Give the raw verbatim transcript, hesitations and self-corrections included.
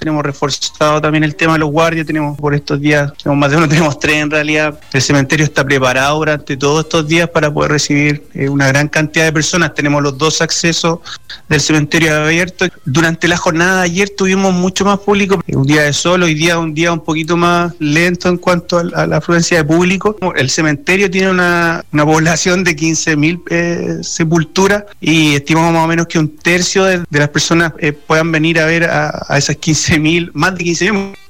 tenemos reforzado también el tema de los guardias, tenemos por estos días, tenemos más de uno, tenemos tres en realidad. El cementerio está preparado durante todos estos días para poder recibir eh, una gran cantidad de personas. Tenemos los dos accesos del cementerio abiertos. Durante la jornada de ayer tuvimos mucho más público, un día de sol, hoy día un día un poquito más lento en cuanto a, a la afluencia de público. El cementerio tiene una, una población de quince mil eh, sepulturas y estimamos más o menos que un tercio de, de las personas eh, puedan venir a ver a, a esas quince mil, más de quince mil.